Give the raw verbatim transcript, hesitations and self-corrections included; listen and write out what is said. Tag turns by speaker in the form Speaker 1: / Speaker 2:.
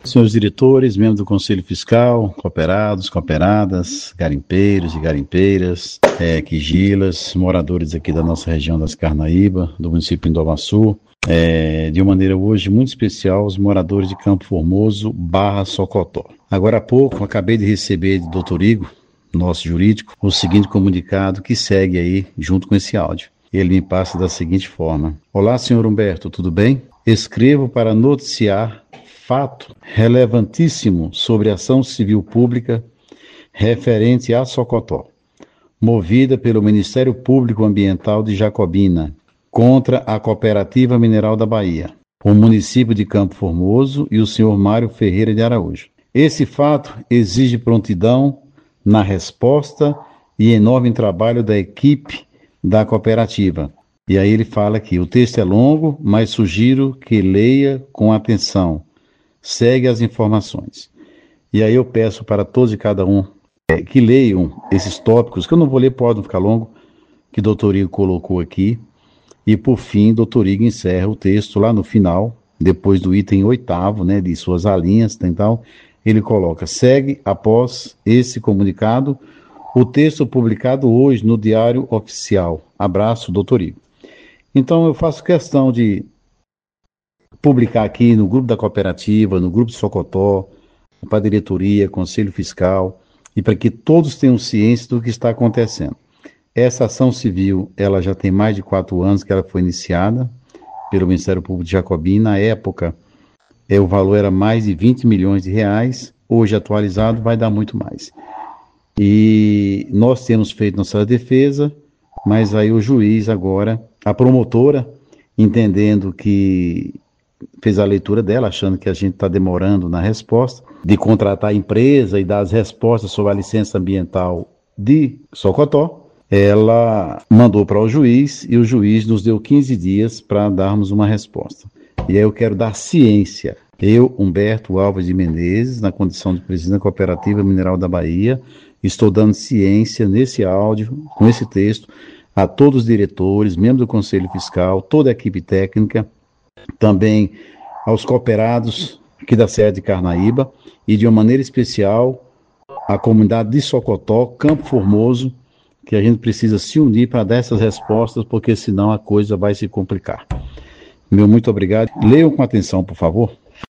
Speaker 1: Senhores diretores, membros do Conselho Fiscal, cooperados, cooperadas, garimpeiros e garimpeiras, é, quigilas, moradores aqui da nossa região das Carnaíba, do município de Indomaçu, é, de uma maneira hoje muito especial, os moradores de Campo Formoso barra Socotó. Agora há pouco, acabei de receber do doutor Igor, nosso jurídico, o seguinte comunicado que segue aí junto com esse áudio. Ele me passa da seguinte forma: Olá, senhor Humberto, tudo bem? Escrevo para noticiar fato relevantíssimo sobre ação civil pública referente a Socotó, movida pelo Ministério Público Ambiental de Jacobina contra a Cooperativa Mineral da Bahia, o município de Campo Formoso e o senhor Mário Ferreira de Araújo. Esse fato exige prontidão na resposta e enorme trabalho da equipe da cooperativa. E aí ele fala aqui, o texto é longo, mas sugiro que leia com atenção. Segue as informações. E aí eu peço para todos e cada um é, que leiam esses tópicos, que eu não vou ler, pode não ficar longo, que o doutor Igor colocou aqui. E por fim, o doutor Igor encerra o texto lá no final, depois do item oitavo, né, de suas alíneas, então, ele coloca, segue após esse comunicado, o texto publicado hoje no Diário Oficial. Abraço, doutor Igor. Então eu faço questão de publicar aqui no grupo da cooperativa, no grupo de Socotó, para a diretoria, conselho fiscal, e para que todos tenham ciência do que está acontecendo. Essa ação civil, ela já tem mais de quatro anos que ela foi iniciada pelo Ministério Público de Jacobina. Na época, é, o valor era mais de vinte milhões de reais, hoje atualizado vai dar muito mais. E nós temos feito nossa defesa, mas aí o juiz agora, a promotora, entendendo que fez a leitura dela, achando que a gente está demorando na resposta, de contratar a empresa e dar as respostas sobre a licença ambiental de Socotó, ela mandou para o juiz e o juiz nos deu quinze dias para darmos uma resposta. E aí eu quero dar ciência, eu, Humberto Alves de Menezes, na condição de presidente da Cooperativa Mineral da Bahia, estou dando ciência nesse áudio, com esse texto, a todos os diretores, membros do Conselho Fiscal, toda a equipe técnica, também aos cooperados aqui da sede de Carnaíba e de uma maneira especial à comunidade de Socotó, Campo Formoso, que a gente precisa se unir para dar essas respostas, porque senão a coisa vai se complicar. Meu muito obrigado. Leiam com atenção, por favor.